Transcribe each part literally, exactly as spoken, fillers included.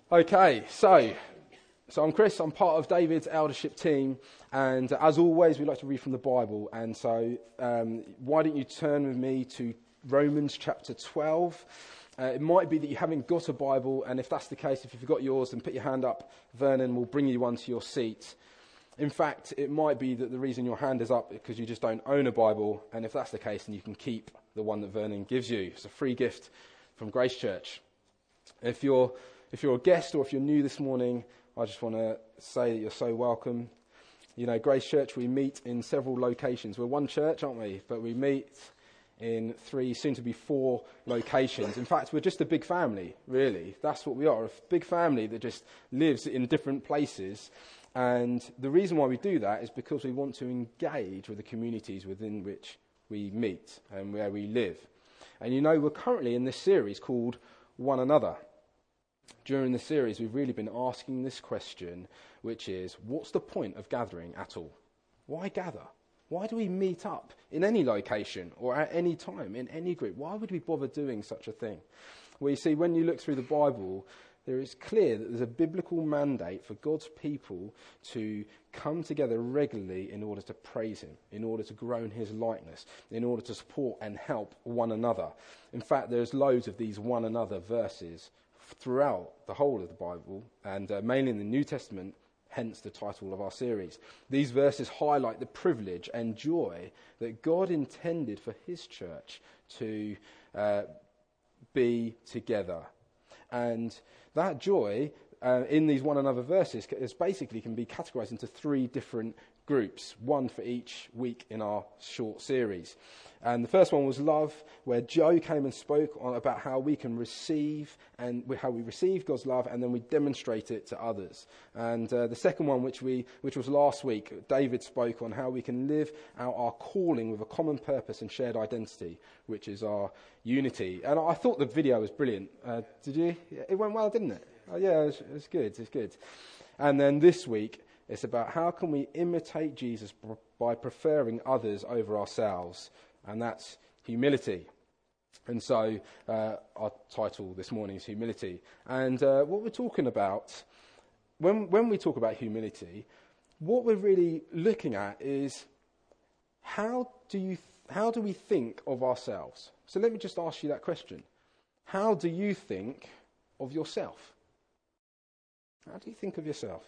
Okay, so so I'm Chris. I'm part of David's eldership team, and as always, we like to read from the Bible. And so, um, why don't you turn with me to Romans chapter twelve? Uh, it might be that you haven't got a Bible, and if that's the case, if you've got yours, then put your hand up. Vernon will bring you one to your seat. In fact, it might be that the reason your hand is up is because you just don't own a Bible, and if that's the case, then you can keep the one that Vernon gives you. It's a free gift from Grace Church. If you're If you're a guest or if you're new this morning, I just want to say that you're so welcome. You know, Grace Church, we meet in several locations. We're one church, aren't we? But we meet in three, soon to be four locations. In fact, we're just a big family, really. That's what we are, a big family that just lives in different places. And the reason why we do that is because we want to engage with the communities within which we meet and where we live. And you know, we're currently in this series called One Another. During the series, we've really been asking this question, which is, what's the point of gathering at all? Why gather? Why do we meet up in any location or at any time, in any group? Why would we bother doing such a thing? Well, you see, when you look through the Bible, there is clear that there's a biblical mandate for God's people to come together regularly in order to praise him, in order to grow in his likeness, in order to support and help one another. In fact, there's loads of these one another verses throughout the whole of the Bible, and uh, mainly in the New Testament, hence the title of our series. These verses highlight the privilege and joy that God intended for his church to uh, be together. And that joy uh, in these one another verses is basically can be categorized into three different groups, one for each week in our short series. And the first one was love, where Joe came and spoke on about how we can receive and how we receive God's love, and then we demonstrate it to others. And uh, the second one, which we which was last week, David spoke on how we can live out our calling with a common purpose and shared identity, which is our unity. And I thought the video was brilliant. Uh, did you? It went well, didn't it? Oh, yeah, it was, it was good. It's good. And then this week, it's about how can we imitate Jesus by preferring others over ourselves, and that's humility. And so uh, our title this morning is humility. And uh, what we're talking about, when when we talk about humility, what we're really looking at is how do you th- how do we think of ourselves? So let me just ask you that question. How do you think of yourself? How do you think of yourself?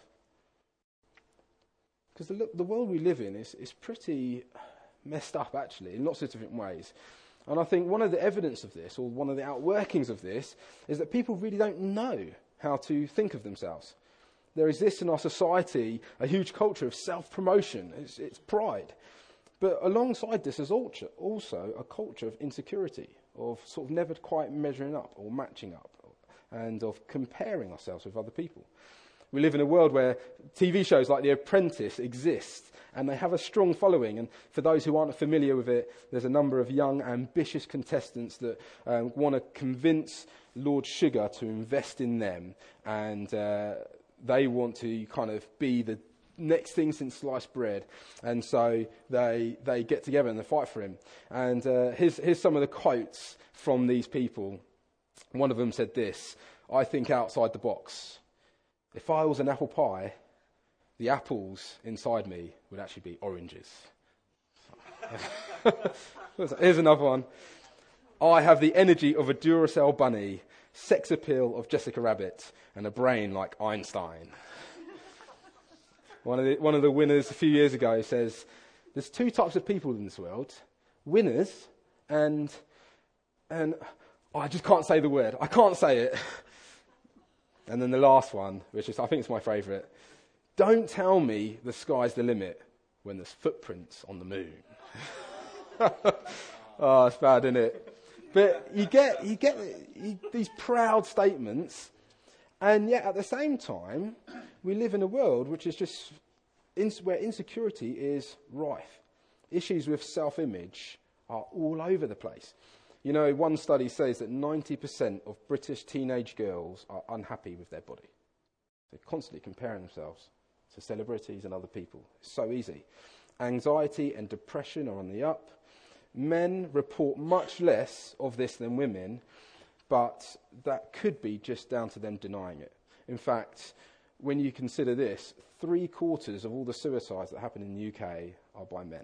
Because the, the world we live in is, is pretty messed up, actually, in lots of different ways. And I think one of the evidence of this, or one of the outworkings of this, is that people really don't know how to think of themselves. There exists in our society a huge culture of self-promotion. It's, it's pride. But alongside this is also a culture of insecurity, of sort of never quite measuring up or matching up, and of comparing ourselves with other people. We live in a world where T V shows like The Apprentice exist, and they have a strong following. And for those who aren't familiar with it, there's a number of young, ambitious contestants that um, want to convince Lord Sugar to invest in them, and uh, they want to kind of be the next thing since sliced bread. And so they they get together and they fight for him. And uh, here's, here's some of the quotes from these people. One of them said this: "I think outside the box. If I was an apple pie, the apples inside me would actually be oranges." Here's another one. "I have the energy of a Duracell bunny, sex appeal of Jessica Rabbit, and a brain like Einstein." One of the, one of the winners a few years ago says, "There's two types of people in this world, winners and, and oh, I just can't say the word. I can't say it." And then the last one, which is I think it's my favourite: "Don't tell me the sky's the limit when there's footprints on the moon." Oh, it's bad, isn't it? But you get you get you, these proud statements, and yet at the same time, we live in a world which is just in, where insecurity is rife. Issues with self-image are all over the place. You know, one study says that ninety percent of British teenage girls are unhappy with their body. They're constantly comparing themselves to celebrities and other people. It's so easy. Anxiety and depression are on the up. Men report much less of this than women, but that could be just down to them denying it. In fact, when you consider this, three quarters of all the suicides that happen in the U K are by men.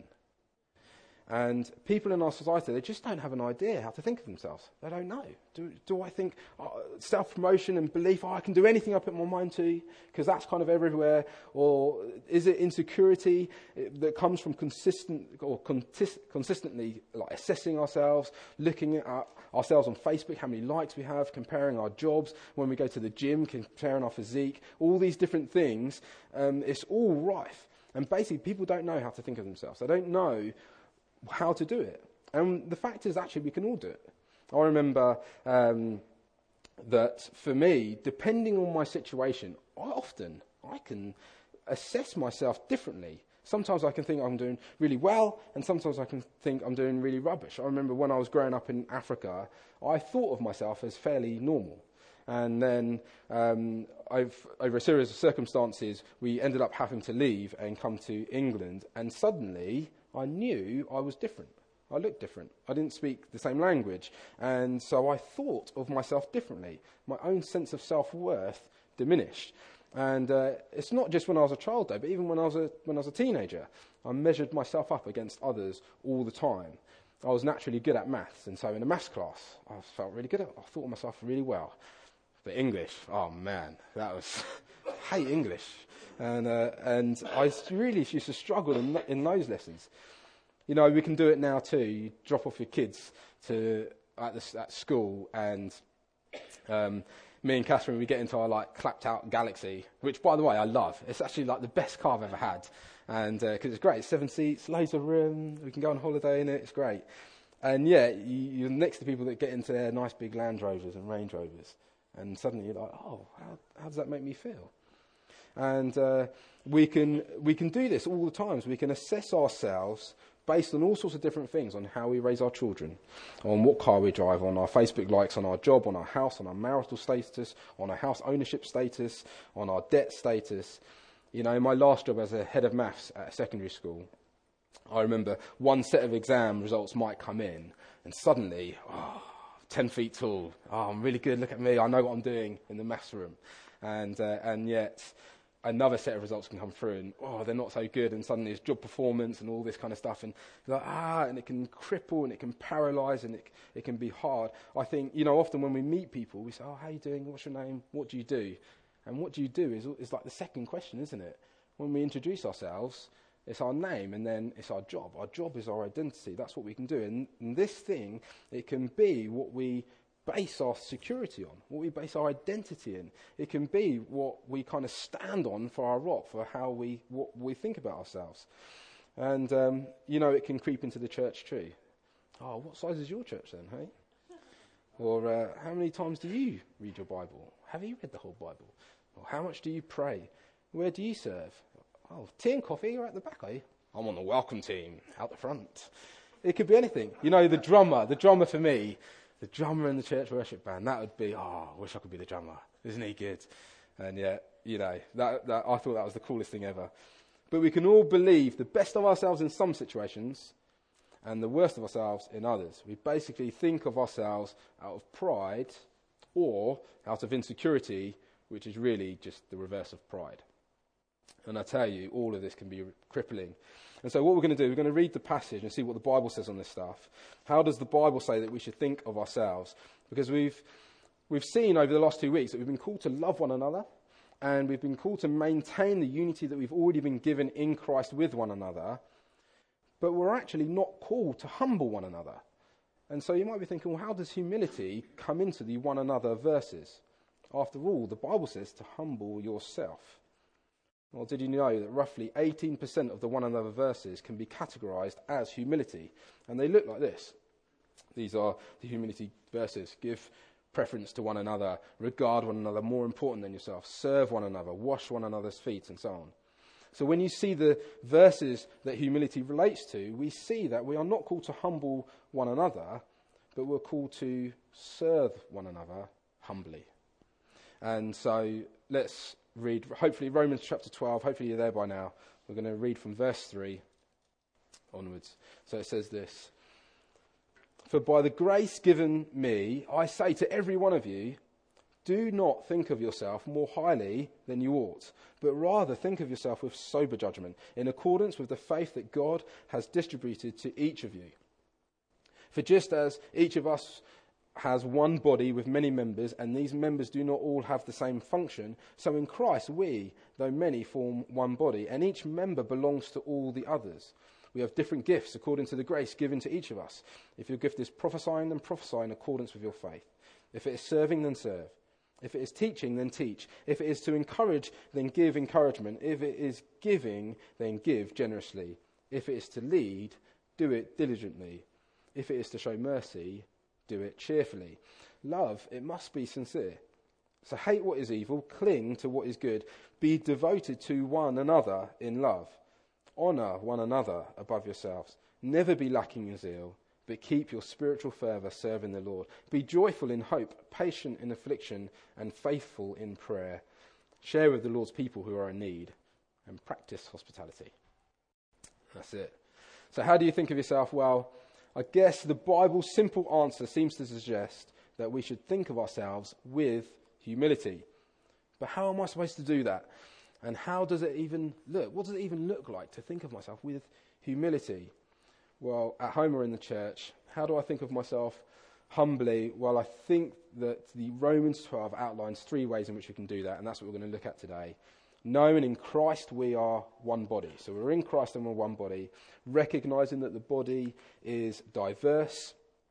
And people in our society, they just don't have an idea how to think of themselves. They don't know. Do, do I think oh, self-promotion and belief, oh, I can do anything I put my mind to, because that's kind of everywhere? Or is it insecurity that comes from consistent or contis- consistently like assessing ourselves, looking at our, ourselves on Facebook, how many likes we have, comparing our jobs, when we go to the gym, comparing our physique, all these different things, um, it's all rife. And basically, people don't know how to think of themselves. They don't know how to do it. And the fact is, actually, we can all do it. I remember um, that for me, depending on my situation, I often I can assess myself differently. Sometimes I can think I'm doing really well, and sometimes I can think I'm doing really rubbish. I remember when I was growing up in Africa, I thought of myself as fairly normal. And then um, I've, over a series of circumstances, we ended up having to leave and come to England, and suddenly I knew I was different. I looked different. I didn't speak the same language. And so I thought of myself differently. My own sense of self-worth diminished. And uh, it's not just when I was a child, though, but even when I was a, when I was a teenager, I measured myself up against others all the time. I was naturally good at maths, and so in a maths class, I felt really good at it. I thought of myself really well. But English, oh man, that was, I hate English. And uh, and I really used to struggle in, in those lessons. You know, we can do it now too. You drop off your kids to at, the, at school, and um, me and Catherine, we get into our like clapped out Galaxy, which, by the way, I love. It's actually like the best car I've ever had, and because uh, it's great, seven seats, loads of room. We can go on holiday in it. It's great. And yeah, you, you're next to people that get into their nice big Land Rovers and Range Rovers, and suddenly you're like, oh, how, how does that make me feel? And uh, we can we can do this all the time. We can assess ourselves based on all sorts of different things, on how we raise our children, on what car we drive, on our Facebook likes, on our job, on our house, on our marital status, on our house ownership status, on our debt status. You know, in my last job as a head of maths at a secondary school, I remember one set of exam results might come in, and suddenly, oh, ten feet tall, oh, I'm really good, look at me, I know what I'm doing in the maths room. And uh, and yet another set of results can come through, and oh, they're not so good, and suddenly it's job performance and all this kind of stuff, and like, ah, and it can cripple and it can paralyse and it it can be hard. I think, you know, often when we meet people, we say, oh, how are you doing? What's your name? What do you do? And what do you do is is like the second question, isn't it? When we introduce ourselves, it's our name, and then it's our job. Our job is our identity. That's what we can do. And, and this thing, it can be what we base our security on, what we base our identity in. It can be what we kind of stand on for our rock, for how we what we think about ourselves. And, um, you know, it can creep into the church tree. Oh, what size is your church then, hey? Or uh, how many times do you read your Bible? Have you read the whole Bible? Or how much do you pray? Where do you serve? Oh, tea and coffee, you're at the back, are you? I'm on the welcome team, out the front. It could be anything. You know, the drummer, the drummer for me, the drummer in the church worship band, that would be, oh, I wish I could be the drummer. Isn't he good? And yeah, you know, that, that I thought that was the coolest thing ever. But we can all believe the best of ourselves in some situations and the worst of ourselves in others. We basically think of ourselves out of pride or out of insecurity, which is really just the reverse of pride. And I tell you, all of this can be crippling. And so what we're going to do, we're going to read the passage and see what the Bible says on this stuff. How does the Bible say that we should think of ourselves? Because we've we've seen over the last two weeks that we've been called to love one another, and we've been called to maintain the unity that we've already been given in Christ with one another, but we're actually not called to humble one another. And so you might be thinking, well, how does humility come into the one another verses? After all, the Bible says to humble yourself. Well, did you know that roughly eighteen percent of the one another verses can be categorized as humility? And they look like this. These are the humility verses. Give preference to one another, regard one another more important than yourself, serve one another, wash one another's feet, and so on. So when you see the verses that humility relates to, we see that we are not called to humble one another, but we're called to serve one another humbly. And so let's read, hopefully, Romans chapter twelve. Hopefully you're there by now. We're going to read from verse three onwards. So it says this. For by the grace given me, I say to every one of you, Do not think of yourself more highly than you ought, but rather think of yourself with sober judgment, in accordance with the faith that God has distributed to each of you. For just as each of us has one body with many members, and these members do not all have the same function, so in Christ we, though many, form one body, and each member belongs to all the others. We have different gifts according to the grace given to each of us. If your gift is prophesying, then prophesy in accordance with your faith. If it is serving, then serve. If it is teaching, then teach. If it is to encourage, then give encouragement. If it is giving, then give generously. If it is to lead, do it diligently. If it is to show mercy, do it cheerfully. Love, it must be sincere. So hate what is evil, cling to what is good. Be devoted to one another in love. Honour one another above yourselves. Never be lacking in zeal, but keep your spiritual fervour serving the Lord. Be joyful in hope, patient in affliction, and faithful in prayer. Share with the Lord's people who are in need, and practice hospitality. That's it. So how do you think of yourself? Well, I guess the Bible's simple answer seems to suggest that we should think of ourselves with humility. But how am I supposed to do that? And how does it even look? What does it even look like to think of myself with humility? Well, at home or in the church, how do I think of myself humbly? Well, I think that the Romans twelve outlines three ways in which we can do that, and that's what we're going to look at today. Knowing in Christ we are one body. So we're in Christ and we're one body, recognising that the body is diverse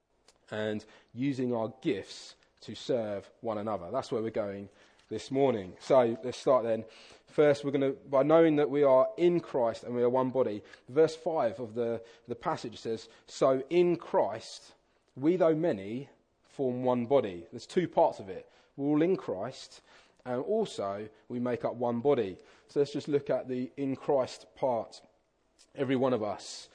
and using our gifts to serve one another. That's where we're going this morning. So let's start then. First, we're going to, by knowing that we are in Christ and we are one body. Verse five of the, the passage says, so in Christ, we though many form one body. There's two parts of it. We're all in Christ, and also we make up one body. So let's just look at the in Christ part. Every one of us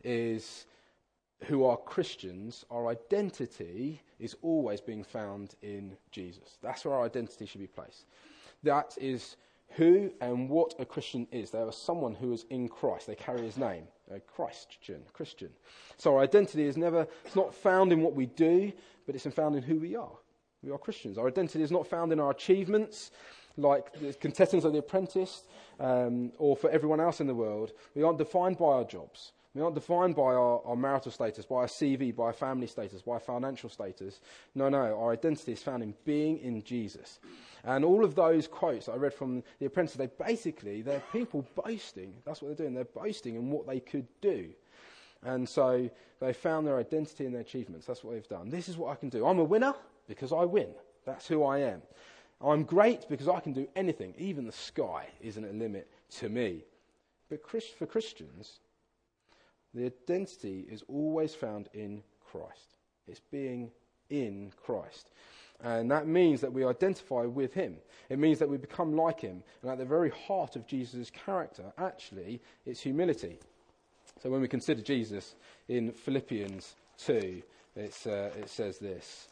is, who are Christians, our identity is always being found in Jesus. That's where our identity should be placed. That is who and what a Christian is. They are someone who is in Christ. They carry his name, a Christian, Christian. So our identity is never, it's not found in what we do, but it's found in who we are. We are Christians. Our identity is not found in our achievements, like the contestants of The Apprentice, um, or for everyone else in the world. We aren't defined by our jobs. We aren't defined by our, our marital status, by our C V, by our family status, by our financial status. No, no, our identity is found in being in Jesus. And all of those quotes that I read from The Apprentice, they basically, they're people boasting. That's what they're doing. They're boasting in what they could do. And so they found their identity in their achievements. That's what they've done. This is what I can do. I'm a winner because I win. That's who I am. I'm great because I can do anything. Even the sky isn't a limit to me. But for Christians, the identity is always found in Christ. It's being in Christ. And that means that we identify with him. It means that we become like him. And at the very heart of Jesus' character, actually, it's humility. So when we consider Jesus in Philippians two, it's, uh, it says this.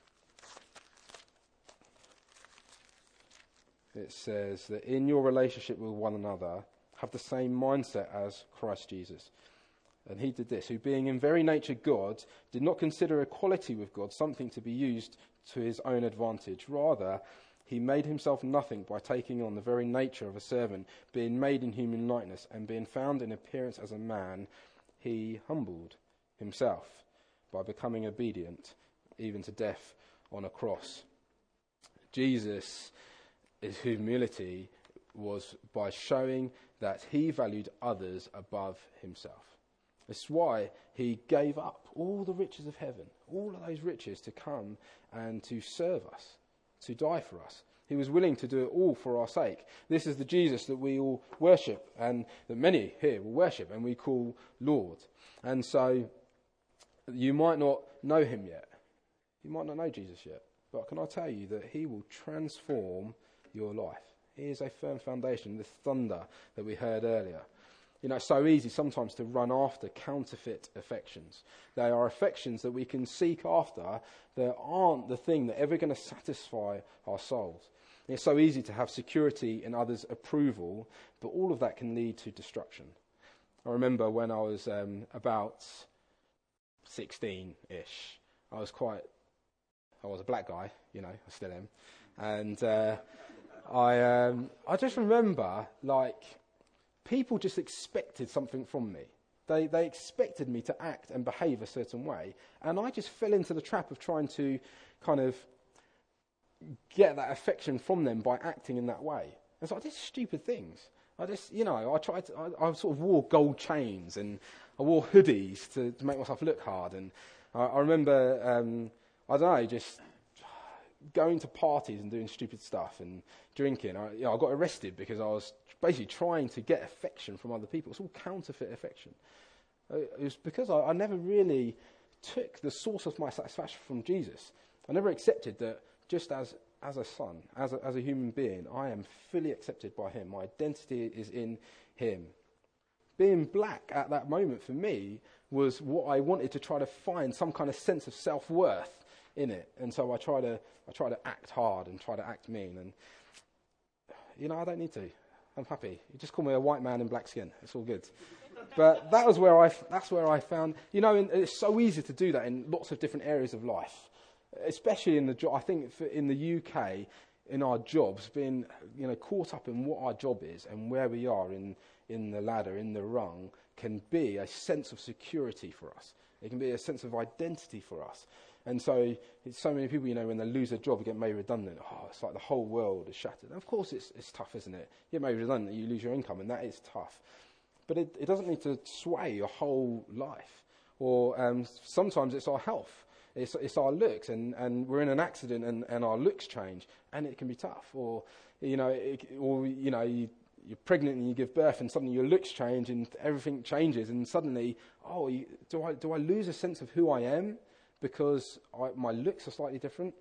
It says that in your relationship with one another, have the same mindset as Christ Jesus. And he did this, who being in very nature God, did not consider equality with God something to be used to his own advantage. Rather, he made himself nothing by taking on the very nature of a servant, being made in human likeness, and being found in appearance as a man, he humbled himself by becoming obedient, even to death on a cross. Jesus, his humility was by showing that he valued others above himself. That's why he gave up all the riches of heaven, all of those riches to come and to serve us, to die for us. He was willing to do it all for our sake. This is the Jesus that we all worship, and that many here will worship and we call Lord. And so you might not know him yet. You might not know Jesus yet. But can I tell you that he will transform your life? He is a firm foundation, this thunder that we heard earlier. You know, it's so easy sometimes to run after counterfeit affections. They are affections that we can seek after that aren't the thing that ever going to satisfy our souls. And it's so easy to have security in others' approval, but all of that can lead to destruction. I remember when I was um, about sixteen-ish, I was quite, I was a black guy, you know, I still am. And uh, I, um, I just remember, like, people just expected something from me. They, they expected me to act and behave a certain way. And I just fell into the trap of trying to kind of get that affection from them by acting in that way. And so I did stupid things. I just, you know, I tried to, I, I sort of wore gold chains and I wore hoodies to, to make myself look hard. And I, I remember, um, I don't know, just going to parties and doing stupid stuff and drinking. I, you know, I got arrested because I was basically trying to get affection from other people. It's all counterfeit affection. It was because I, I never really took the source of my satisfaction from Jesus. I never accepted that just as as a son, as a, as a human being, I am fully accepted by him. My identity is in him. Being black at that moment for me was what I wanted to try to find some kind of sense of self-worth in it. And so I try to I try to act hard and try to act mean. And, you know, I don't need to. I'm happy. You just call me a white man in black skin. It's all good. But that was where I, that's where I found, you know, and it's so easy to do that in lots of different areas of life, especially in the job. I think for in the U K, in our jobs, being, you know, caught up in what our job is and where we are in, in the ladder, in the rung, can be a sense of security for us. It can be a sense of identity for us. And so, it's so many people, you know, when they lose a job, they get made redundant. Oh, it's like the whole world is shattered. And of course, it's it's tough, isn't it? You get made redundant, you lose your income, and that is tough. But it, it doesn't need to sway your whole life. Or um, sometimes it's our health. It's, it's our looks, and, and we're in an accident, and, and our looks change, and it can be tough. Or, you know, it, or you know, you, you're pregnant and you give birth, and suddenly your looks change, and everything changes, and suddenly, oh, you, do I do I lose a sense of who I am because I, my looks are slightly different?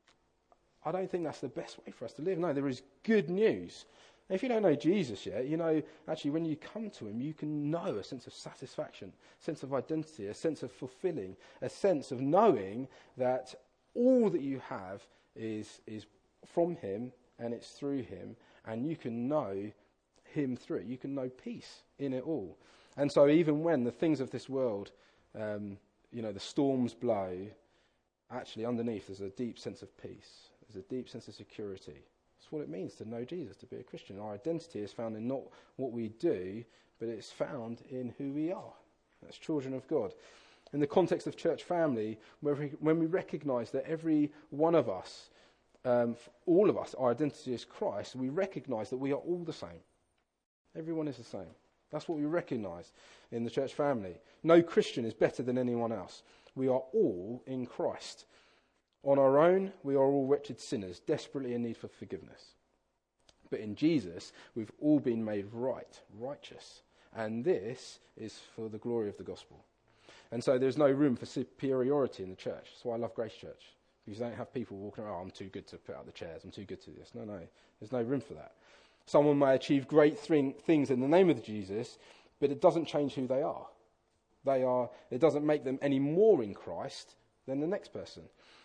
I don't think that's the best way for us to live. No, there is good news. If you don't know Jesus yet, you know, actually when you come to him, you can know a sense of satisfaction, a sense of identity, a sense of fulfilling, a sense of knowing that all that you have is is from him and it's through him, and you can know him through it. You can know peace in it all. And so even when the things of this world, um, you know, the storms blow, actually underneath there's a deep sense of peace. There's a deep sense of security. That's what it means to know Jesus, to be a Christian. Our identity is found in not what we do, but it's found in who we are. That's children of God. In the context of church family, when we recognise that every one of us, um, all of us, our identity is Christ, we recognise that we are all the same. Everyone is the same. That's what we recognise in the church family. No Christian is better than anyone else. We are all in Christ. On our own, we are all wretched sinners, desperately in need for forgiveness. But in Jesus, we've all been made right, righteous. And this is for the glory of the gospel. And so there's no room for superiority in the church. That's why I love Grace Church. Because you don't have people walking around, oh, I'm too good to put out the chairs, I'm too good to this. No, no, there's no room for that. Someone may achieve great thing, things in the name of Jesus, but it doesn't change who they are. They are. It doesn't make them any more in Christ than the next person.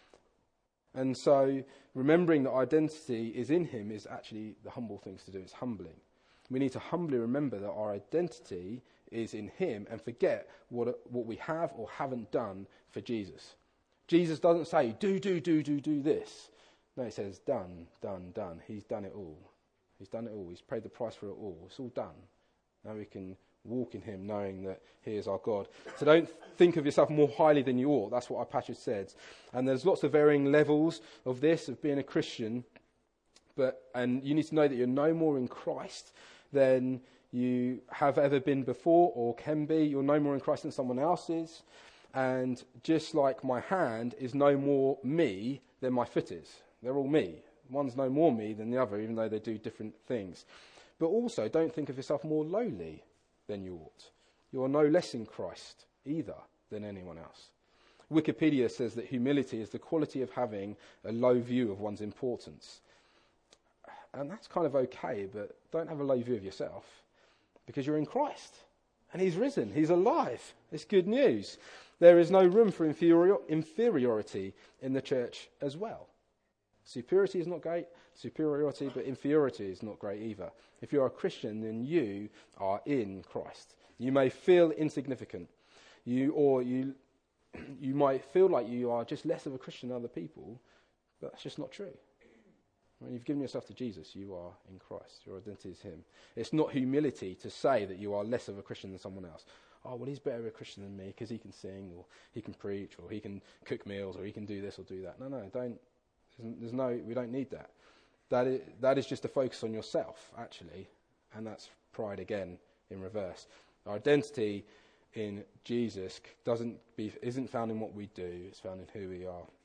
And so remembering that identity is in him is actually the humble things to do. It's humbling. We need to humbly remember that our identity is in him and forget what what we have or haven't done for Jesus. Jesus doesn't say, do, do, do, do, do this. No, he says, done, done, done. He's done it all. He's done it all. He's paid the price for it all. It's all done. Now we can walk in him knowing that he is our God. So don't think of yourself more highly than you ought. That's what our passage says. And there's lots of varying levels of this, of being a Christian. But and you need to know that you're no more in Christ than you have ever been before or can be. You're no more in Christ than someone else is. And just like my hand is no more me than my foot is. They're all me. One's no more me than the other, even though they do different things. But also, don't think of yourself more lowly than you ought. You are no less in Christ either than anyone else. Wikipedia says that humility is the quality of having a low view of one's importance. And that's kind of okay, but don't have a low view of yourself because you're in Christ and he's risen, he's alive. It's good news. There is no room for inferior, inferiority in the church as well. Superiority is not great, superiority, but inferiority is not great either. If you're a Christian, then you are in Christ. You may feel insignificant, you or you you might feel like you are just less of a Christian than other people, but that's just not true. When you've given yourself to Jesus, you are in Christ. Your identity is him. It's not humility to say that you are less of a Christian than someone else. Oh, well, he's better of a Christian than me because he can sing, or he can preach, or he can cook meals, or he can do this or do that. No, no, don't. There's, there's no. We don't need that. That is, that is just a focus on yourself, actually, and that's pride again in reverse. Our identity in Jesus doesn't be isn't found in what we do. It's found in who we are.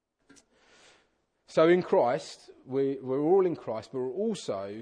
So in Christ, we, we're all in Christ, but we're also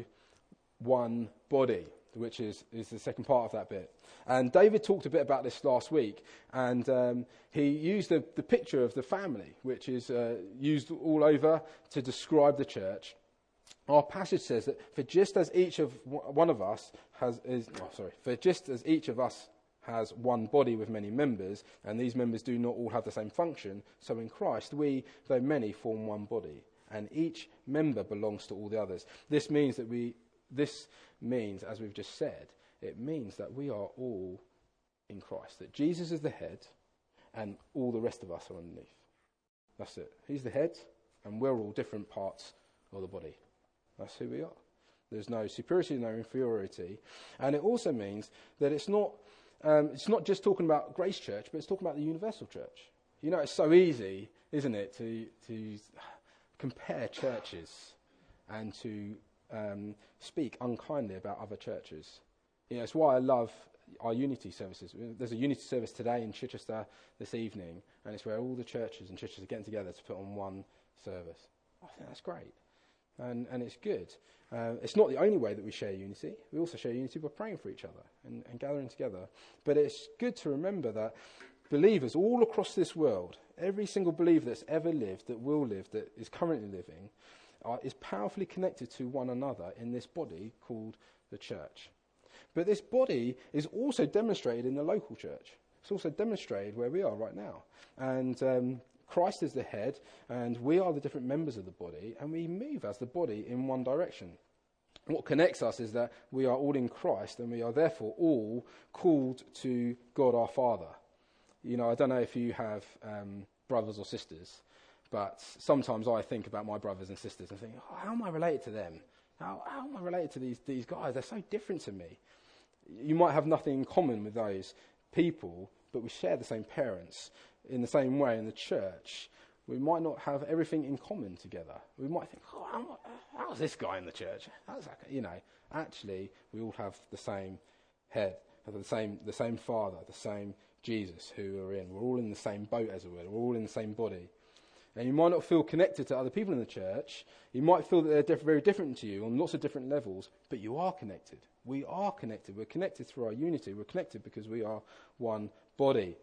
one body, which is, is the second part of that bit. And David talked a bit about this last week, and um, he used the, the picture of the family, which is uh, used all over to describe the church. Our passage says that for just as each of one of us has is oh, sorry, for just as each of us has one body with many members, and these members do not all have the same function, so in Christ we, though many, form one body, and each member belongs to all the others. This means that we, this means, as we've just said, it means that we are all in Christ, that Jesus is the head, and all the rest of us are underneath. That's it. He's the head, and we're all different parts of the body. That's who we are. There's no superiority, no inferiority, and it also means that it's not Um, it's not just talking about Grace Church, but it's talking about the universal church. You know, it's so easy, isn't it, to to compare churches and to um, speak unkindly about other churches. You know, it's why I love our unity services. There's a unity service today in Chichester this evening, and it's where all the churches and churches are getting together to put on one service. I think that's great, and and it's good. Uh, it's not the only way that we share unity. We also share unity by praying for each other and, and gathering together. But it's good to remember that believers all across this world, every single believer that's ever lived, that will live, that is currently living, uh, is powerfully connected to one another in this body called the church. But this body is also demonstrated in the local church. It's also demonstrated where we are right now. And um, Christ is the head, and we are the different members of the body, and we move as the body in one direction. What connects us is that we are all in Christ, and we are therefore all called to God our Father. You know, I don't know if you have um, brothers or sisters, but sometimes I think about my brothers and sisters and think, oh, how am I related to them? How, how am I related to these, these guys? They're so different to me. You might have nothing in common with those people, but we share the same parents. In the same way, in the church, we might not have everything in common together. We might think, oh, how, how's this guy in the church? How's that? You know, actually, we all have the same head, have the same the same Father, the same Jesus who we're in. We're all in the same boat, as it were. We're all in the same body. And you might not feel connected to other people in the church. You might feel that they're diff- very different to you on lots of different levels, but you are connected. We are connected. We're connected through our unity. We're connected because we are one body.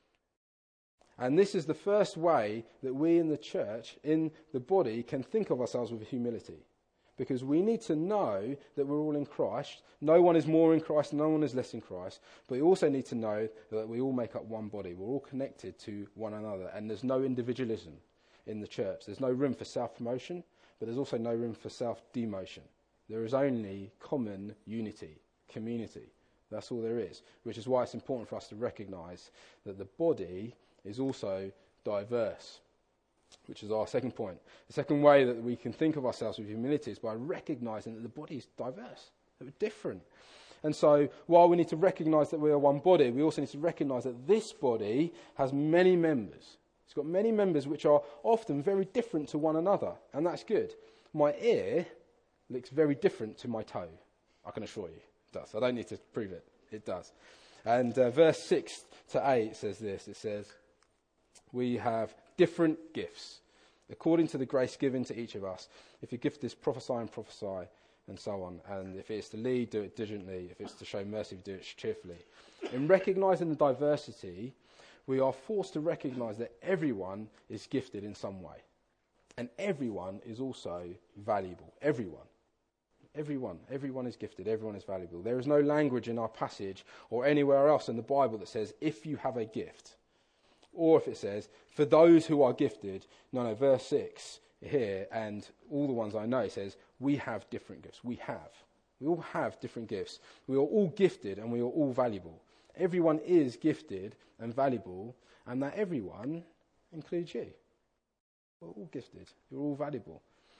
And this is the first way that we in the church, in the body, can think of ourselves with humility. Because we need to know that we're all in Christ. No one is more in Christ, no one is less in Christ. But we also need to know that we all make up one body. We're all connected to one another. And there's no individualism in the church. There's no room for self-promotion, but there's also no room for self-demotion. There is only common unity, community. That's all there is. Which is why it's important for us to recognise that the body is also diverse, which is our second point. The second way that we can think of ourselves with humility is by recognising that the body is diverse, that we're different. And so while we need to recognise that we are one body, we also need to recognise that this body has many members. It's got many members which are often very different to one another, and that's good. My ear looks very different to my toe, I can assure you. It does. I don't need to prove it. It does. And uh, verse six to eight says this. It says, we have different gifts, according to the grace given to each of us. If your gift is prophesying, prophesy, and so on. And if it's to lead, do it diligently. If it's to show mercy, do it cheerfully. In recognising the diversity, we are forced to recognise that everyone is gifted in some way. And everyone is also valuable. Everyone. Everyone. Everyone is gifted. Everyone is valuable. There is no language in our passage or anywhere else in the Bible that says, if you have a gift. Or if it says, for those who are gifted. No, no, verse six here, and all the ones I know, says, we have different gifts. We have. We all have different gifts. We are all gifted and we are all valuable. Everyone is gifted and valuable, and that everyone includes you. We're all gifted. You're all valuable.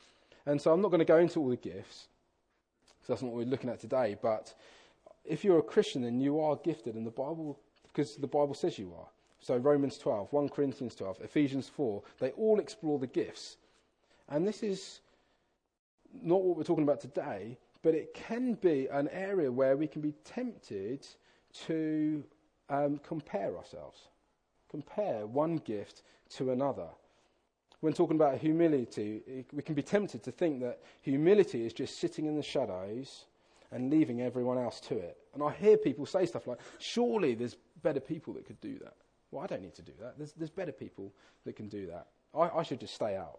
And so I'm not going to go into all the gifts, because that's not what we're looking at today. But if you're a Christian, then you are gifted in the Bible, because the Bible says you are. So Romans twelve, First Corinthians twelve, Ephesians four, they all explore the gifts. And this is not what we're talking about today, but it can be an area where we can be tempted to um, compare ourselves, compare one gift to another. When talking about humility, it, we can be tempted to think that humility is just sitting in the shadows and leaving everyone else to it. And I hear people say stuff like, surely there's better people that could do that. Well, I don't need to do that. There's, there's better people that can do that. I, I should just stay out.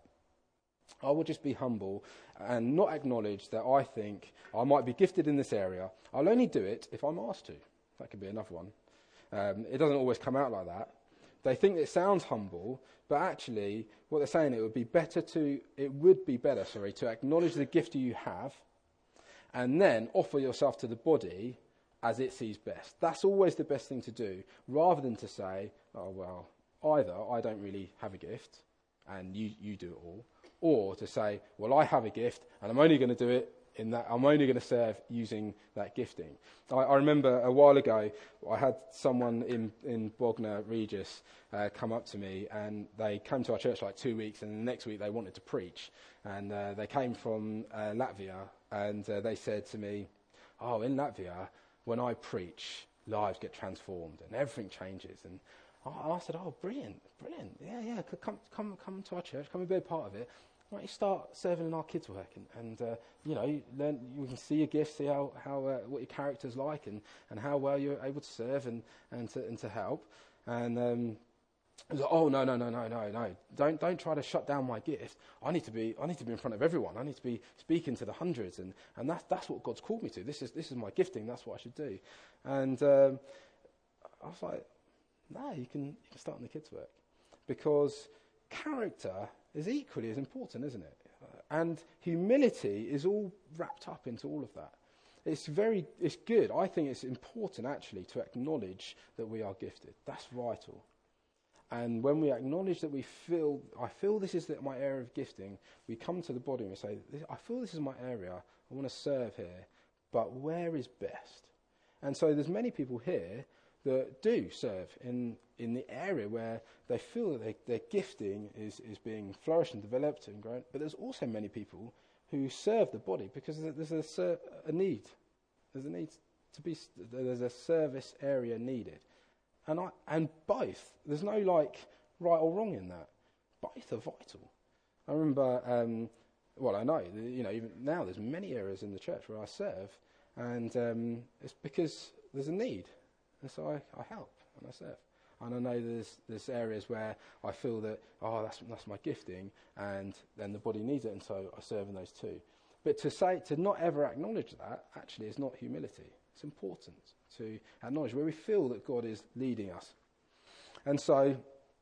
I will just be humble and not acknowledge that I think I might be gifted in this area. I'll only do it if I'm asked to. That could be another one. Um, it doesn't always come out like that. They think it sounds humble, but actually what they're saying, it would be better to, it would be better, sorry, to acknowledge the gift you have and then offer yourself to the body as it sees best. That's always the best thing to do, rather than to say, oh, well, either I don't really have a gift and you, you do it all, or to say, well, I have a gift and I'm only going to do it in that, I'm only going to serve using that gifting. I, I remember a while ago, I had someone in, in Bognor Regis uh, come up to me, and they came to our church like two weeks, and the next week they wanted to preach. And uh, they came from uh, Latvia, and uh, they said to me, oh, in Latvia, when I preach, lives get transformed and everything changes. And I, I said, oh, brilliant, brilliant. Yeah, yeah, come, come, come to our church, come and be a part of it. Why don't you start serving in our kids' work, and, and uh, you know, you learn, you can see your gifts, see how, how uh, what your character's like, and, and how well you're able to serve and, and to and to help. And um, I was like, oh no no no no no no! Don't don't try to shut down my gift. I need to be I need to be in front of everyone. I need to be speaking to the hundreds, and, and that's that's what God's called me to. This is this is my gifting. That's what I should do. And um, I was like, no, you can you can start in the kids' work, because character is equally as important, isn't it? And humility is all wrapped up into all of that. It's very, it's good. I think it's important actually to acknowledge that we are gifted. That's vital. And when we acknowledge that we feel, I feel this is my area of gifting, we come to the body and we say, I feel this is my area, I want to serve here, but where is best? And so there's many people here that do serve in, in the area where they feel that they, their gifting is, is being flourished and developed and grown. But there's also many people who serve the body because there's a, ser- a need. There's a need to be. There's a service area needed, and I and both. There's no like right or wrong in that. Both are vital. I remember. Um, well, I know. You know, even now there's many areas in the church where I serve, and um, it's because there's a need. And so I, I help and I serve. And I know there's there's areas where I feel that, oh, that's that's my gifting, and then the body needs it, and so I serve in those too. But to say, to not ever acknowledge that, actually is not humility. It's important to acknowledge where we feel that God is leading us. And so,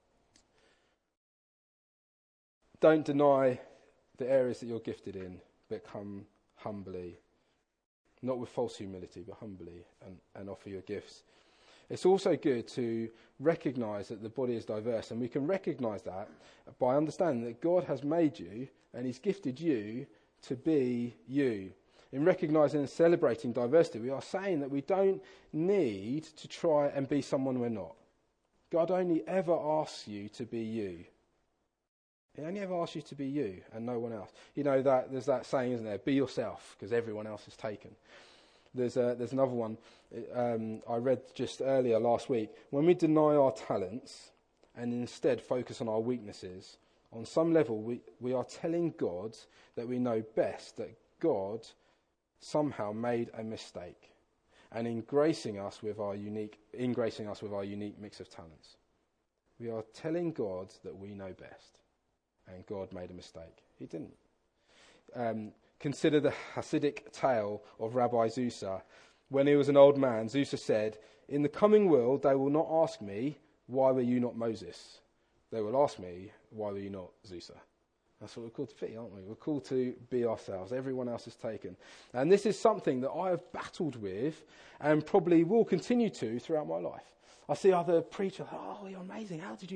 don't deny the areas that you're gifted in, but come humbly, not with false humility, but humbly, and, and offer your gifts. It's also good to recognise that the body is diverse, and we can recognise that by understanding that God has made you and He's gifted you to be you. In recognising and celebrating diversity, we are saying that we don't need to try and be someone we're not. God only ever asks you to be you. He only ever asks you to be you and no one else. You know, that there's that saying, isn't there? Be yourself, because everyone else is taken. There's a, there's another one um, I read just earlier last week. When we deny our talents and instead focus on our weaknesses, on some level we, we are telling God that we know best, that God somehow made a mistake, and in gracing us with our unique, in gracing us with our unique mix of talents. We are telling God that we know best, and God made a mistake. He didn't. Um, Consider the Hasidic tale of Rabbi Zusa. When he was an old man, Zusa said, "In the coming world, they will not ask me, 'Why were you not Moses?' They will ask me, 'Why were you not Zusa?'" That's what we're called to be, aren't we? We're called to be ourselves. Everyone else is taken. And this is something that I have battled with and probably will continue to throughout my life. I see other preachers, "Oh, you're amazing. How did you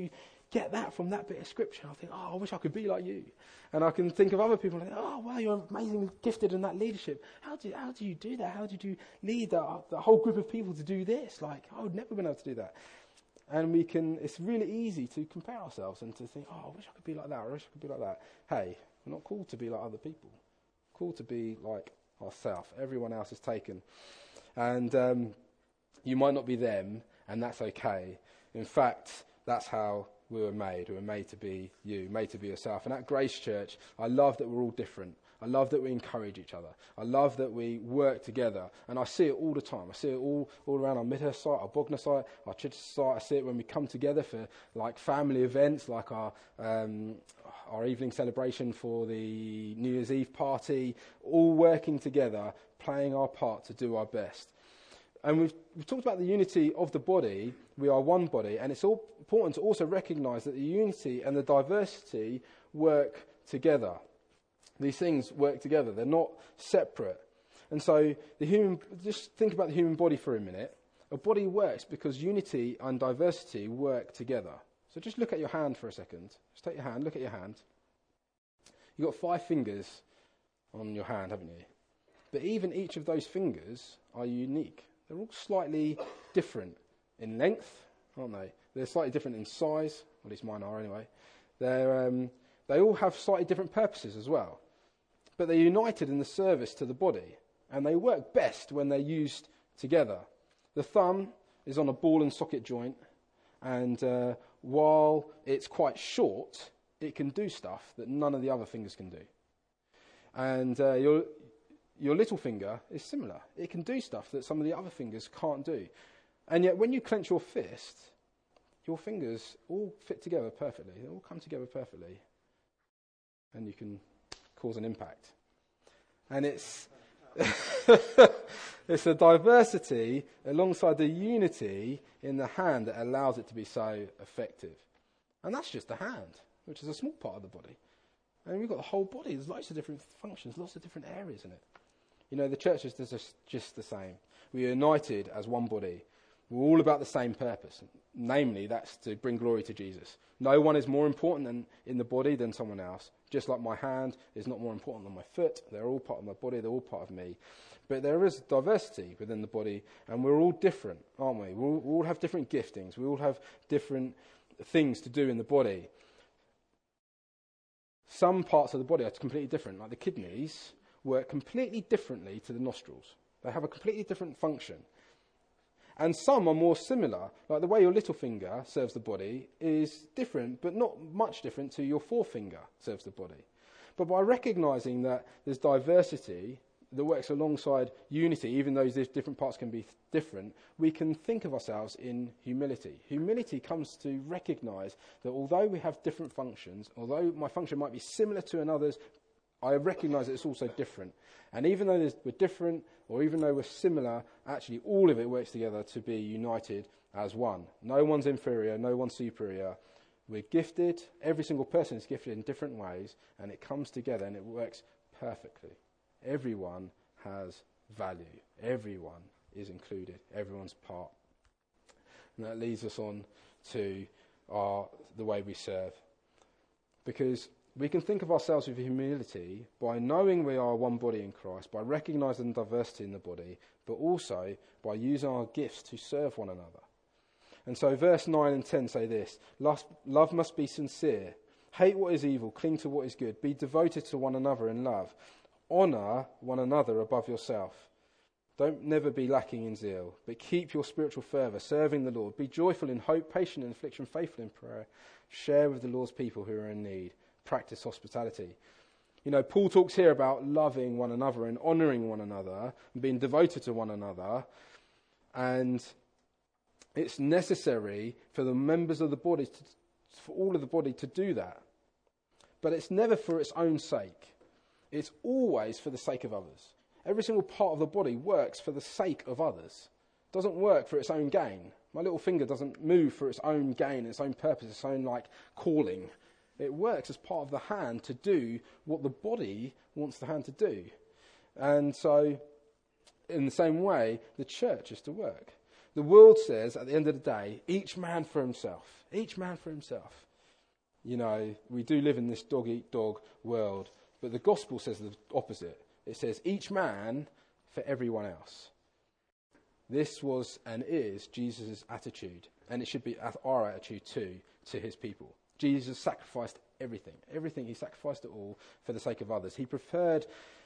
get that from that bit of scripture. I think, oh, I wish I could be like you. And I can think of other people and think, oh, wow, you're amazingly gifted in that leadership. How do, how do you do that? How did you lead the, the whole group of people to do this? Like, I would never been able to do that. And we can, it's really easy to compare ourselves and to think, oh, I wish I could be like that. I wish I could be like that. Hey, we're not called to be like other people. We're called to be like ourselves. Everyone else is taken. And um, you might not be them, and that's okay. In fact, that's how we were made. We were made to be you, made to be yourself. And at Grace Church, I love that we're all different. I love that we encourage each other. I love that we work together. And I see it all the time. I see it all, all around our Midhurst site, our Bognor site, our Chichester site. I see it when we come together for like family events, like our um, our evening celebration for the New Year's Eve party, all working together, playing our part to do our best. And we've, we've talked about the unity of the body. We are one body. And it's all important to also recognise that the unity and the diversity work together. These things work together. They're not separate. And so the human, just think about the human body for a minute. A body works because unity and diversity work together. So just look at your hand for a second. Just take your hand, look at your hand. You've got five fingers on your hand, haven't you? But even each of those fingers are unique. They're all slightly different in length, aren't they? They're slightly different in size, or at least mine are anyway. They're, um, they all have slightly different purposes as well. But they're united in the service to the body, and they work best when they're used together. The thumb is on a ball and socket joint, and uh, while it's quite short, it can do stuff that none of the other fingers can do. And uh, your your little finger is similar. It can do stuff that some of the other fingers can't do. And yet when you clench your fist, your fingers all fit together perfectly. They all come together perfectly. And you can cause an impact. And it's it's a diversity alongside the unity in the hand that allows it to be so effective. And that's just the hand, which is a small part of the body. And we've got the whole body. There's lots of different functions, lots of different areas in it. You know, the church is just, just the same. We're united as one body. We're all about the same purpose. Namely, that's to bring glory to Jesus. No one is more important than, in the body than someone else. Just like my hand is not more important than my foot. They're all part of my body. They're all part of me. But there is diversity within the body, and we're all different, aren't we? We all, we all have different giftings. We all have different things to do in the body. Some parts of the body are completely different, like the kidneys work completely differently to the nostrils. They have a completely different function. And some are more similar, like the way your little finger serves the body is different, but not much different to your forefinger serves the body. But by recognising that there's diversity that works alongside unity, even though these different parts can be different, we can think of ourselves in humility. Humility comes to recognise that although we have different functions, although my function might be similar to another's, I recognise that it's also different. And even though we're different, or even though we're similar, actually all of it works together to be united as one. No one's inferior, no one's superior. We're gifted, every single person is gifted in different ways, and it comes together and it works perfectly. Everyone has value. Everyone is included. Everyone's part. And that leads us on to our, the way we serve. Because we can think of ourselves with humility by knowing we are one body in Christ, by recognising diversity in the body, but also by using our gifts to serve one another. And so verse nine and ten say this: Love, love must be sincere. Hate what is evil, cling to what is good. Be devoted to one another in love. Honour one another above yourself. Don't never be lacking in zeal, but keep your spiritual fervour, serving the Lord. Be joyful in hope, patient in affliction, faithful in prayer. Share with the Lord's people who are in need. Practice hospitality. You know, Paul talks here about loving one another and honouring one another and being devoted to one another. And it's necessary for the members of the body, to, for all of the body to do that. But it's never for its own sake. It's always for the sake of others. Every single part of the body works for the sake of others. It doesn't work for its own gain. My little finger doesn't move for its own gain, its own purpose, its own like calling. It works as part of the hand to do what the body wants the hand to do. And so, in the same way, the church is to work. The world says, at the end of the day, each man for himself. Each man for himself. You know, we do live in this dog-eat-dog world, but the gospel says the opposite. It says each man for everyone else. This was and is Jesus' attitude, and it should be our attitude too to his people. Jesus sacrificed everything. Everything, he sacrificed it all for the sake of others. He preferred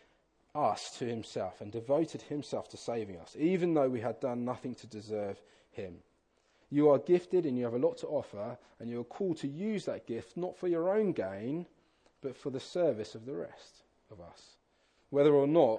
us to himself and devoted himself to saving us, even though we had done nothing to deserve him. You are gifted and you have a lot to offer, and you are called to use that gift not for your own gain, but for the service of the rest of us. Whether or not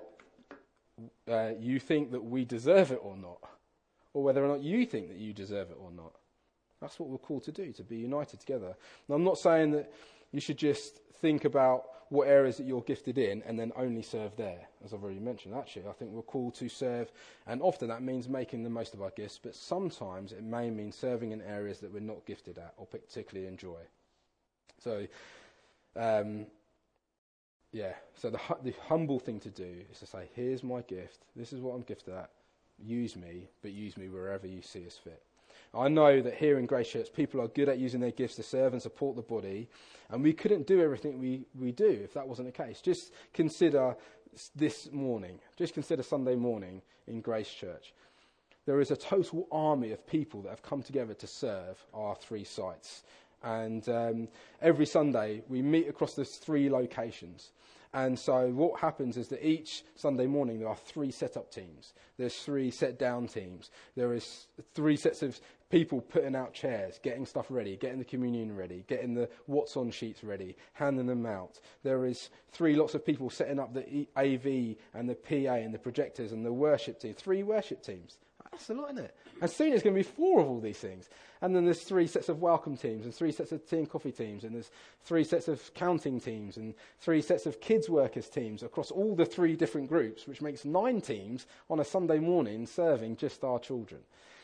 uh, you think that we deserve it or not, or whether or not you think that you deserve it or not. That's what we're called to do, to be united together. Now, I'm not saying that you should just think about what areas that you're gifted in and then only serve there, as I've already mentioned. Actually, I think we're called to serve, and often that means making the most of our gifts, but sometimes it may mean serving in areas that we're not gifted at or particularly enjoy. So, um, yeah, so the, the humble thing to do is to say, here's my gift, this is what I'm gifted at, use me, but use me wherever you see us fit. I know that here in Grace Church, people are good at using their gifts to serve and support the body, and we couldn't do everything we, we do if that wasn't the case. Just consider this morning, just consider Sunday morning in Grace Church. There is a total army of people that have come together to serve our three sites. And um, every Sunday, we meet across those three locations. And so what happens is that each Sunday morning there are three set-up teams. There's three set-down teams. There is three sets of people putting out chairs, getting stuff ready, getting the communion ready, getting the what's on sheets ready, handing them out. There is three lots of people setting up the A V and the P A and the projectors and the worship team. Three worship teams. That's a lot, isn't it? And soon it's going to be four of all these things. And then there's three sets of welcome teams and three sets of tea and coffee teams, and there's three sets of counting teams and three sets of kids workers teams across all the three different groups, which makes nine teams on a Sunday morning serving just our children.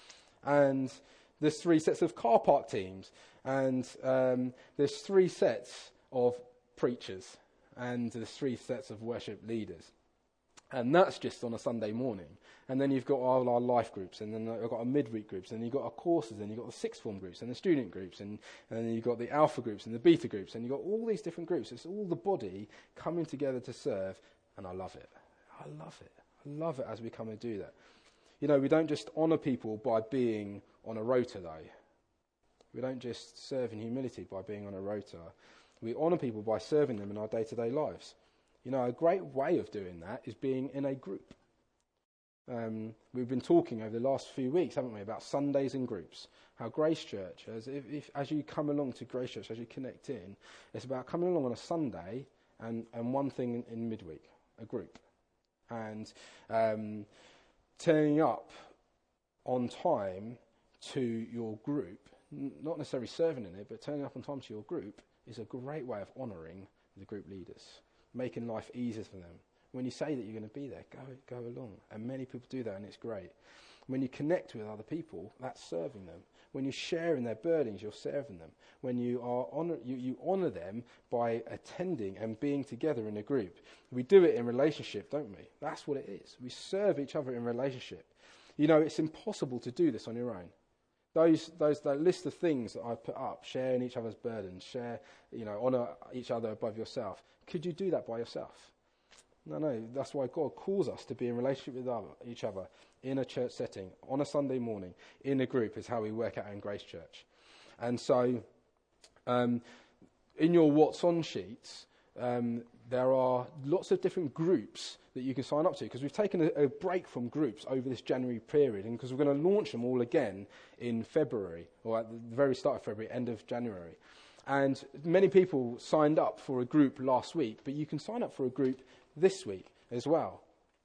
And there's three sets of car park teams, and um, there's three sets of preachers, and there's three sets of worship leaders. And that's just on a Sunday morning. And then you've got all our life groups, and then you've got our midweek groups, and then you've got our courses, and you've got the sixth form groups, and the student groups, and, and then you've got the alpha groups, and the beta groups, and you've got all these different groups. It's all the body coming together to serve, and I love it. I love it. I love it as we come and do that. You know, we don't just honour people by being on a rota, though. We don't just serve in humility by being on a rota. We honour people by serving them in our day-to-day lives. You know, a great way of doing that is being in a group. Um, we've been talking over the last few weeks, haven't we, about Sundays in groups. How Grace Church, as, if, if, as you come along to Grace Church, as you connect in, it's about coming along on a Sunday and, and one thing in, in midweek, a group. And um, turning up on time to your group, n- not necessarily serving in it, but turning up on time to your group is a great way of honouring the group leaders, making life easier for them. When you say that you're going to be there, go go along. And many people do that, and it's great. When you connect with other people, that's serving them. When you share in their burdens, you're serving them. When you are honor, you, you honour them by attending and being together in a group. We do it in relationship, don't we? That's what it is. We serve each other in relationship. You know, it's impossible to do this on your own. Those, those, that list of things that I've put up, sharing each other's burdens, share, you know, honour each other above yourself. Could you do that by yourself? No, no. That's why God calls us to be in relationship with other, each other in a church setting, on a Sunday morning, in a group is how we work out in Grace Church. And so, um, in your what's on sheets, um, there are lots of different groups that you can sign up to, because we've taken a, a break from groups over this January period, and because we're going to launch them all again in February, or at the very start of February, end of January. And many people signed up for a group last week, but you can sign up for a group this week as well.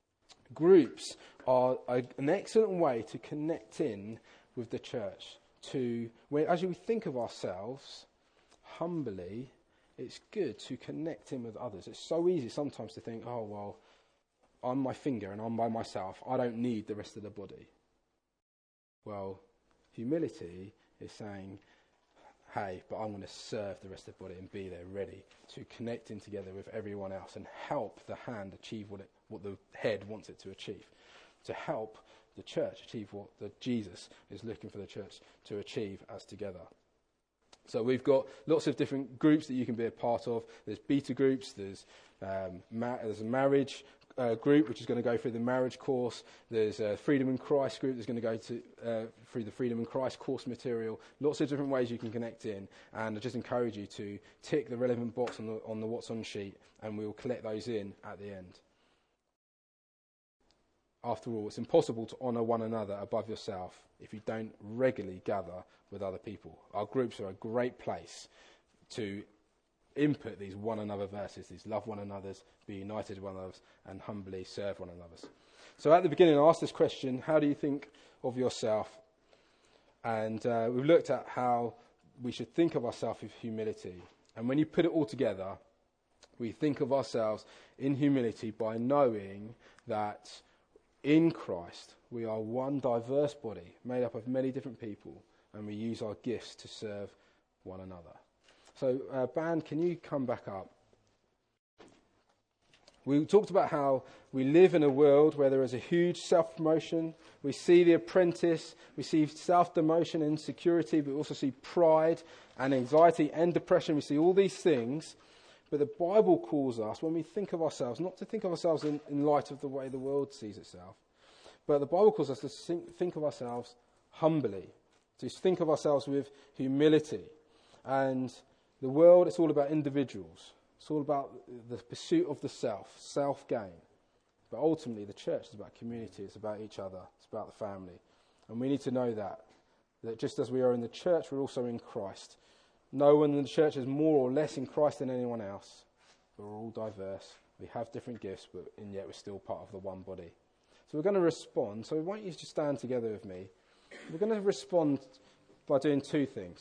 Groups are a, an excellent way to connect in with the church. To, when, as we think of ourselves humbly, it's good to connect in with others. It's so easy sometimes to think, oh, well, I'm my finger and I'm by myself. I don't need the rest of the body. Well, humility is saying, hey, but I'm going to serve the rest of the body and be there ready to connect in together with everyone else and help the hand achieve what it, what the head wants it to achieve, to help the church achieve what the Jesus is looking for the church to achieve as together. So we've got lots of different groups that you can be a part of. There's beta groups, there's, um, ma- there's a marriage uh, group which is going to go through the marriage course. There's a Freedom in Christ group that's going to go to uh, through the Freedom in Christ course material. Lots of different ways you can connect in, and I just encourage you to tick the relevant box on the, on the What's On sheet, and we'll collect those in at the end. After all, it's impossible to honour one another above yourself if you don't regularly gather with other people. Our groups are a great place to input these one another verses, these love one another's, be united with one another's, and humbly serve one another's. So at the beginning, I asked this question: how do you think of yourself? And uh, we've looked at how we should think of ourselves with humility. And when you put it all together, we think of ourselves in humility by knowing that in Christ we are one diverse body made up of many different people, and we use our gifts to serve one another. So, uh, band, can you come back up? We talked about how we live in a world where there is a huge self-promotion. We see The Apprentice, we see self-demotion and insecurity, but we also see pride and anxiety and depression. We see all these things, but the Bible calls us, when we think of ourselves, not to think of ourselves in, in light of the way the world sees itself, but the Bible calls us to think, think of ourselves humbly, to think of ourselves with humility. And the world, it's all about individuals. It's all about the pursuit of the self, self-gain. But ultimately, the church is about community. It's about each other. It's about the family. And we need to know that, that just as we are in the church, we're also in Christ. No one in the church is more or less in Christ than anyone else. We're all diverse. We have different gifts, but and yet we're still part of the one body. So we're going to respond. So I want you to stand together with me. We're going to respond by doing two things.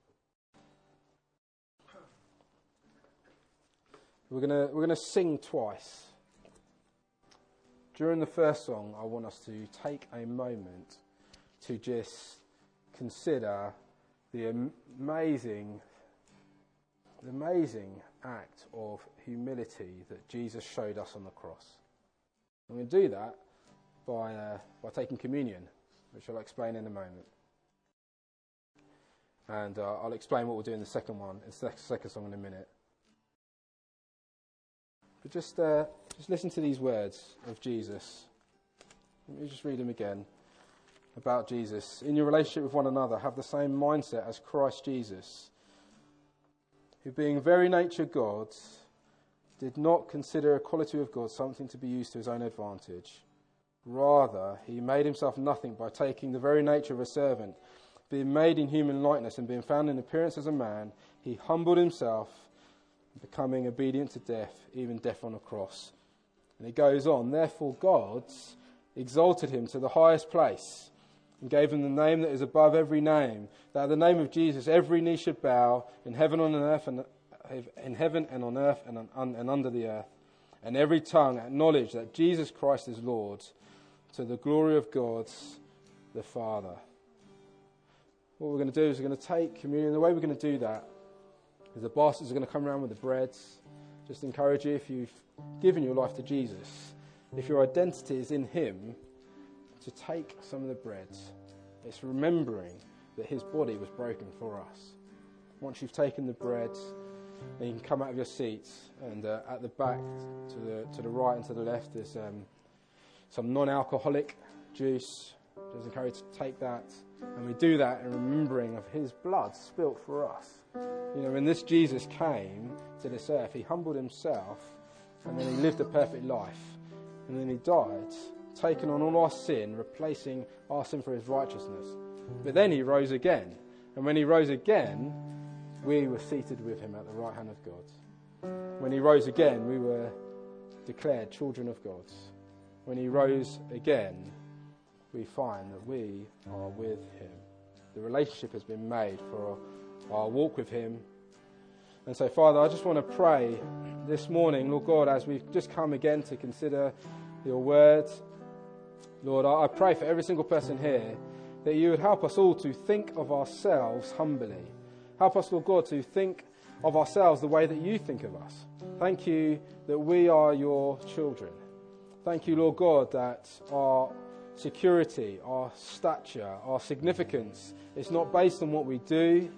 We're going to we're going to sing twice. During the first song, I want us to take a moment to just consider the amazing, the amazing act of humility that Jesus showed us on the cross. I'm going to do that by uh, by taking communion, which I'll explain in a moment. And uh, I'll explain what we'll do in the second one, in the second song in a minute. But just uh, just listen to these words of Jesus. Let me just read them again. About Jesus. In your relationship with one another, have the same mindset as Christ Jesus, who being very nature God, did not consider equality with God something to be used to his own advantage. Rather, he made himself nothing by taking the very nature of a servant. Being made in human likeness and being found in appearance as a man, he humbled himself, becoming obedient to death, even death on a cross. And it goes on, therefore God exalted him to the highest place and gave him the name that is above every name, that at the name of Jesus every knee should bow in heaven on earth and in heaven and on earth and, on, and under the earth, and every tongue acknowledge that Jesus Christ is Lord, to the glory of God the Father. What we're going to do is we're going to take communion. The way we're going to do that is the bastards are going to come around with the breads. Just encourage you, if you've given your life to Jesus, if your identity is in him, to take some of the breads. It's remembering that his body was broken for us. Once you've taken the bread, then you can come out of your seats, and uh, at the back, to the to the right and to the left, there's um, some non-alcoholic juice. Just encourage you to take that. And we do that in remembering of his blood spilt for us. You know, when this Jesus came to this earth, he humbled himself, and then he lived a perfect life, and then he died, taking on all our sin, replacing our sin for his righteousness. But then he rose again, and when he rose again, we were seated with him at the right hand of God. When he rose again, we were declared children of God. When he rose again, we find that we are with him. The relationship has been made for our walk with him. And so, Father, I just want to pray this morning, Lord God, as we've just come again to consider your word. Lord, I pray for every single person here that you would help us all to think of ourselves humbly. Help us, Lord God, to think of ourselves the way that you think of us. Thank you that we are your children. Thank you, Lord God, that our security, our stature, our significance is not based on what we do.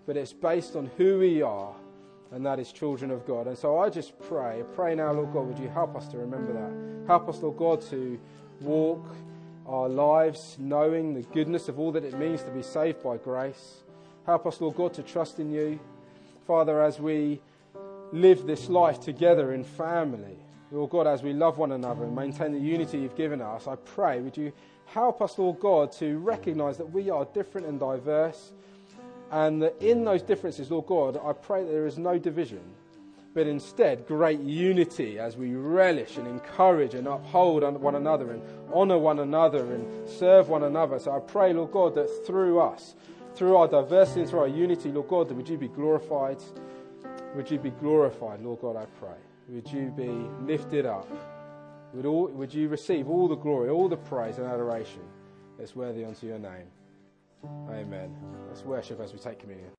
but it's based on who we are, and that is children of God. And so I just pray, pray now, Lord God, would you help us to remember that? Help us, Lord God, to walk our lives knowing the goodness of all that it means to be saved by grace. Help us, Lord God, to trust in you. Father, as we live this life together in family, Lord God, as we love one another and maintain the unity you've given us, I pray, would you help us, Lord God, to recognise that we are different and diverse, and that in those differences, Lord God, I pray that there is no division, but instead great unity as we relish and encourage and uphold one another and honour one another and serve one another. So I pray, Lord God, that through us, through our diversity and through our unity, Lord God, that would you be glorified. Would you be glorified, Lord God, I pray. Would you be lifted up. Would, all, would you receive all the glory, all the praise and adoration that's worthy unto your name. Amen. Let's worship as we take communion.